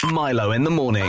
Milo in the morning.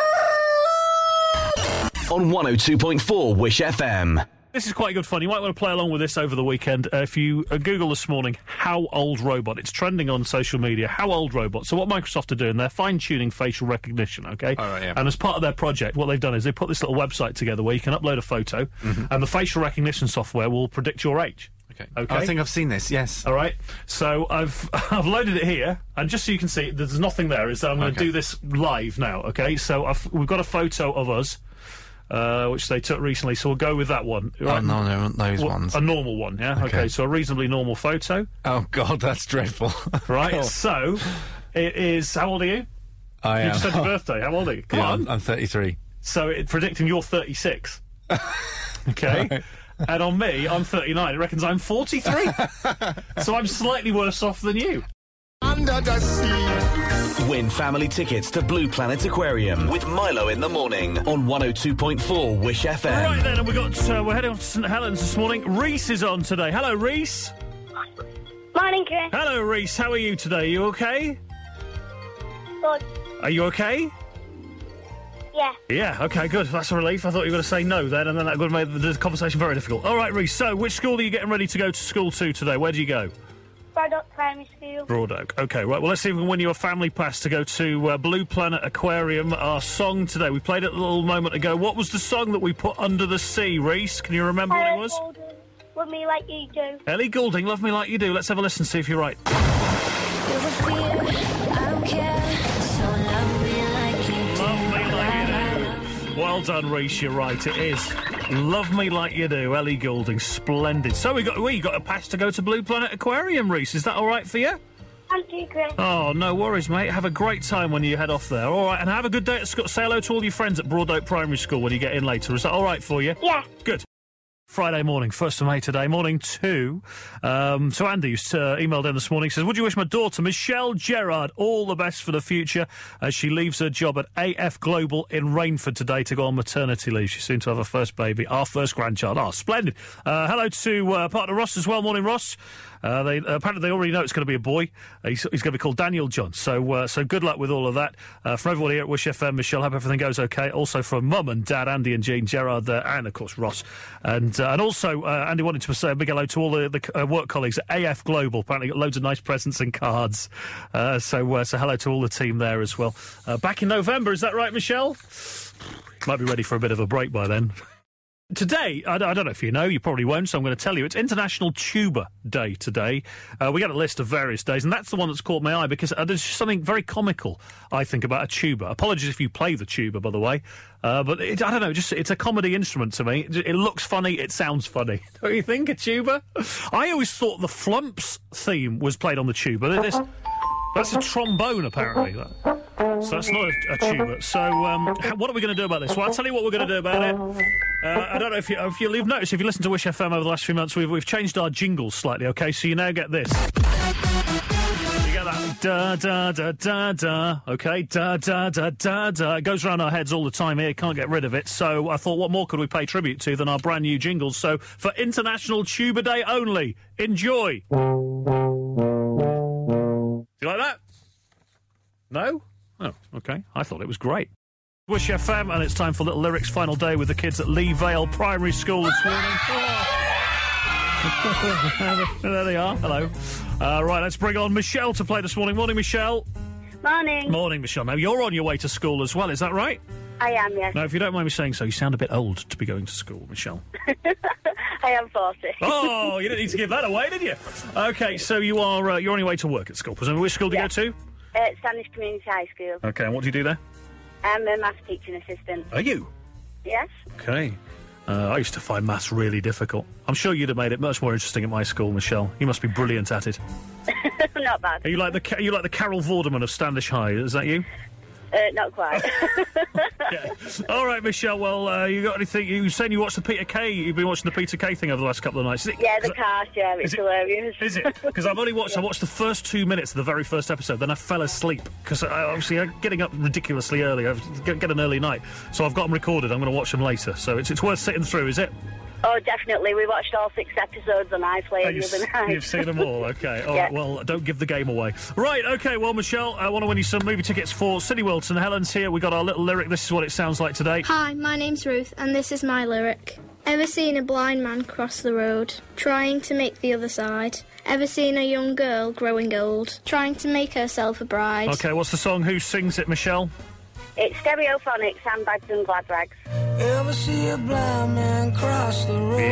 On 102.4 Wish FM. This is quite good fun. You might want to play along with this over the weekend. If you Google this morning, How Old Robot, it's trending on social media, How Old Robot. So what Microsoft are doing, they're fine-tuning facial recognition, okay? Oh, right, yeah. And as part of their project, what they've done is they put this little website together where you can upload a photo, and the facial recognition software will predict your age. Okay. Okay. I think I've seen this, yes. All right, so I've loaded it here, and just so you can see, there's nothing there. Is that I'm going to do this live now, okay? So we've got a photo of us, which they took recently, so we'll go with that one. Right? Oh, no, those ones. A normal one, yeah? Okay, so a reasonably normal photo. Oh, God, that's dreadful. Right, Cool. So, it is... How old are you? I am. You just had your birthday. How old are you? Come on. I'm 33. So, it's predicting you're 36. Okay? Right. And on me, I'm 39. It reckons I'm 43. So I'm slightly worse off than you. Under the sea. Win family tickets to Blue Planet Aquarium with Milo in the morning on 102.4 Wish FM. Right then, and we're heading off to St Helens this morning. Reese is on today. Hello, Reese. Morning, Chris. Hello, Reese. How are you today? You okay? Good. Are you okay? Yeah. Yeah, okay, good. That's a relief. I thought you were going to say no then, and then that would have made the conversation very difficult. All right, Reese, so which school are you getting ready to go to school to today? Where do you go? Braddock Primary School. Broad Oak. Okay, right, well, let's see if we can win you a family pass to go to Blue Planet Aquarium. Our song today, we played it a little moment ago. What was the song that we put under the sea, Reese? Can you remember what it was? Golden, Love Me Like You Do. Ellie Goulding, Love Me Like You Do. Let's have a listen, see if you're right. Well done, Reese, you're right, it is. Love Me Like You Do, Ellie Goulding, splendid. So we got a pass to go to Blue Planet Aquarium, Reese, is that alright for you? Thank you, Chris. Oh, no worries, mate. Have a great time when you head off there. Alright, and have a good day at school. Say hello to all your friends at Broad Oak Primary School when you get in later. Is that alright for you? Yeah. Good. Friday morning, 1st of May today, morning to Andy, who's emailed in this morning, says, would you wish my daughter, Michelle Gerard, all the best for the future as she leaves her job at AF Global in Rainford today to go on maternity leave. She's soon to have her first baby, our first grandchild. Oh, splendid. Hello to partner Ross as well. Morning, Ross. Apparently they already know it's going to be a boy. He's going to be called Daniel John. So good luck with all of that. From everybody here at Wish FM, Michelle, hope everything goes okay. Also from Mum and Dad, Andy and Jean, Gerard there, and of course Ross. And also Andy wanted to say a big hello to all the work colleagues at AF Global. Apparently got loads of nice presents and cards. So hello to all the team there as well. Back in November, is that right, Michelle? Might be ready for a bit of a break by then. Today, I don't know if you know, you probably won't, so I'm going to tell you, it's International Tuba Day today. We got a list of various days, and that's the one that's caught my eye, because there's something very comical, I think, about a tuba. Apologies if you play the tuba, by the way, but I don't know, it's a comedy instrument to me. It looks funny, it sounds funny. Don't you think, a tuba? I always thought the Flumps theme was played on the tuba. That's a trombone, apparently. So that's not a tuba. So what are we going to do about this? Well, I'll tell you what we're going to do about it. I don't know if you've noticed, if you listen to Wish FM over the last few months, we've changed our jingles slightly, okay? So you now get this. You get that da-da-da-da-da, okay? Da-da-da-da-da. It goes around our heads all the time here, can't get rid of it. So I thought, what more could we pay tribute to than our brand new jingles? So for International Tuba Day only, enjoy. Do you like that? No? Oh, okay. I thought it was great. Wish FM, and it's time for Little Lyrics Final Day with the kids at Lee Vale Primary School this morning. There they are. Hello. Right, let's bring on Michelle to play this morning. Morning, Michelle. Morning. Morning, Michelle. Now, you're on your way to school as well, is that right? I am, yes. Now, if you don't mind me saying so, you sound a bit old to be going to school, Michelle. I am 40. Oh, you didn't need to give that away, did you? Okay, so you're on your way to work at school. Presumably, which school do you go to? Standish Community High School. Okay, and what do you do there? I'm a maths teaching assistant. Are you? Yes. Okay. I used to find maths really difficult. I'm sure you'd have made it much more interesting at my school, Michelle. You must be brilliant at it. Not bad. Are you like the Carol Vorderman of Standish High? Is that you? Not quite. Yeah. All right, Michelle. Well, you got anything? You saying you watched the Peter Kay? You've been watching the Peter Kay thing over the last couple of nights. Is it? Yeah, the car share. It's hilarious. Is it? Because I watched the first 2 minutes of the very first episode, then I fell asleep because obviously I'm getting up ridiculously early. I get an early night, so I've got them recorded. I'm going to watch them later. So it's worth sitting through, is it? Oh, definitely. We watched all 6 episodes on iPlayer the other night. You've seen them all, okay. All Yeah. right, well, don't give the game away. Right, okay, well, Michelle, I want to win you some movie tickets for Cineworld. St Helens here. We got our little lyric. This is what it sounds like today. Hi, my name's Ruth, and this is my lyric. Ever seen a blind man cross the road, trying to make the other side? Ever seen a young girl growing old, trying to make herself a bride? Okay, what's the song? Who sings it, Michelle? It's Stereophonics, Handbags and Glad Rags. Ever see a blind man cross the road?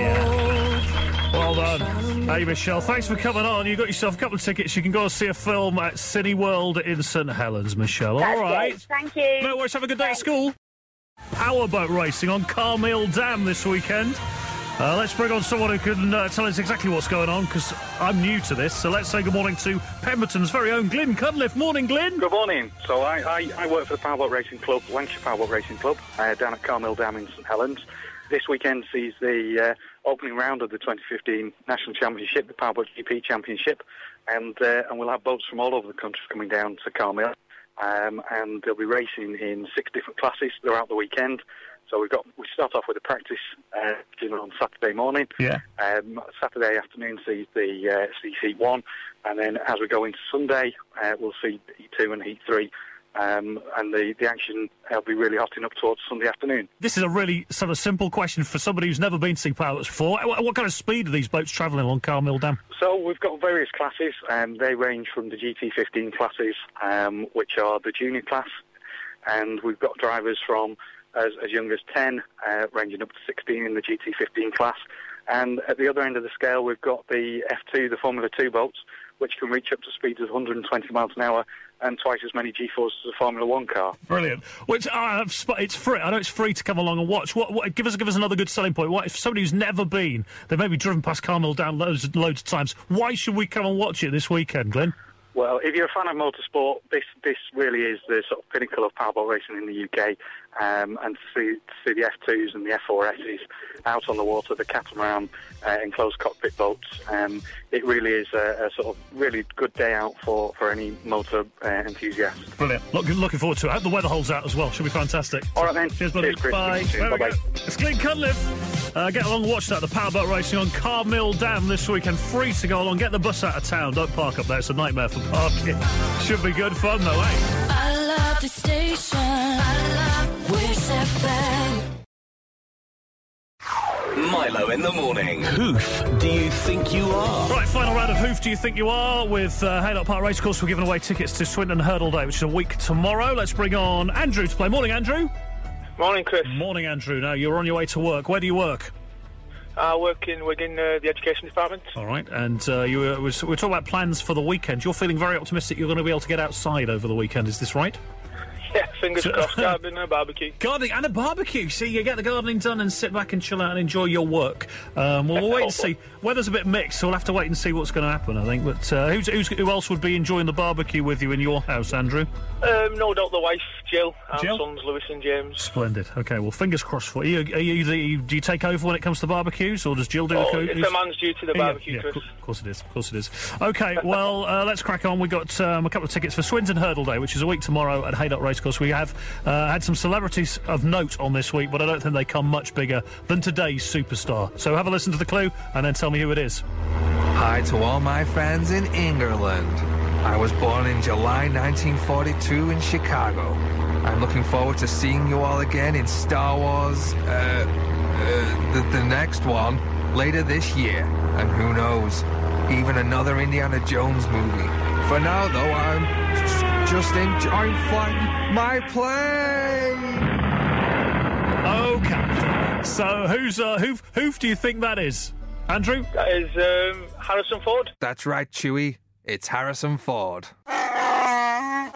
Yeah. Well done. Hey, Michelle, thanks for coming on. You got yourself a couple of tickets. You can go and see a film at Cineworld in St Helens, Michelle. That's All right. great. Thank you. No worries. Have a good day at school. Powerboat racing on Carmill Dam this weekend. Let's bring on someone who can tell us exactly what's going on, because I'm new to this. So let's say good morning to Pemberton's very own Glyn Cunliffe. Morning, Glyn. Good morning. So I work for the Powerboat Racing Club, Lancashire Powerboat Racing Club, down at Carmill Dam in St Helens. This weekend sees the opening round of the 2015 National Championship, the Powerboat GP Championship, and we'll have boats from all over the country coming down to Carmill, and they'll be racing in 6 different classes throughout the weekend. So we start off with a practice on Saturday morning. Yeah. Saturday afternoon sees the Heat 1, and then as we go into Sunday, we'll see Heat 2 and Heat 3. And the action will be really hotting up towards Sunday afternoon. This is a really sort of simple question for somebody who's never been to see powerboats before. What kind of speed are these boats travelling along Carmill Dam? So we've got various classes, and they range from the GT15 classes, which are the junior class, and we've got drivers from as young as 10, ranging up to 16 in the GT15 class. And at the other end of the scale, we've got the F2, the Formula 2 boats, which can reach up to speeds of 120 miles an hour and twice as many G-forces as a Formula 1 car. Brilliant. Which it's free. I know it's free to come along and watch. What give us another good selling point. What if somebody who's never been, they've maybe driven past Carmill Dam loads of times, why should we come and watch it this weekend, Glyn? Well, if you're a fan of motorsport, this really is the sort of pinnacle of powerboat racing in the UK, and to see the F2s and the F4Ss out on the water, the catamaran enclosed cockpit boats, it really is a sort of really good day out for any motor enthusiast. Brilliant. Looking forward to it. I hope the weather holds out as well. Should be fantastic. All right, then. Cheers, buddy. Cheers, Chris. Bye. Bye-bye. It's Glyn Cunliffe. Get along and watch that. The powerboat racing on Carmill Dam this weekend. Free to go along. Get the bus out of town. Don't park up there. It's a nightmare for parking. Should be good fun, though, eh? I love the station. I love Wish FM. Milo in the morning. Hoof do you think you are? Right, final round of Hoof Do You Think You Are with Haydock Park Racecourse. We're giving away tickets to Swinton Hurdle Day, which is a week tomorrow. Let's bring on Andrew to play. Morning, Andrew. Morning, Chris. Morning, Andrew. Now, you're on your way to work. Where do you work? I work in Wigan, the education department. All right, and we're talking about plans for the weekend. You're feeling very optimistic you're going to be able to get outside over the weekend, is this right? Yeah, fingers crossed. Gardening and a barbecue. Gardening and a barbecue. See, you get the gardening done and sit back and chill out and enjoy your work. We'll wait and see. Weather's a bit mixed, so we'll have to wait and see what's going to happen, I think. But who else would be enjoying the barbecue with you in your house, Andrew? No doubt the wife, Jill, and Jill? sons, Lewis and James. Splendid. OK, well, fingers crossed for you. Do you take over when it comes to barbecues, or does Jill do the cooking? It's a man's duty, the barbecue, Chris. Of course it is. OK, well, let's crack on. We've got a couple of tickets for Swinton Hurdle Day, which is a week tomorrow at Haydock Racecourse. We have had some celebrities of note on this week, but I don't think they come much bigger than today's superstar. So have a listen to the clue and then tell me who it is. Hi to all my fans in England. I was born in July 1942 in Chicago. I'm looking forward to seeing you all again in Star Wars, the next one, later this year. And who knows, even another Indiana Jones movie. For now, though, I'm just enjoying flying my plane. OK, so who do you think that is? Andrew? That is Harrison Ford. That's right, Chewie. It's Harrison Ford.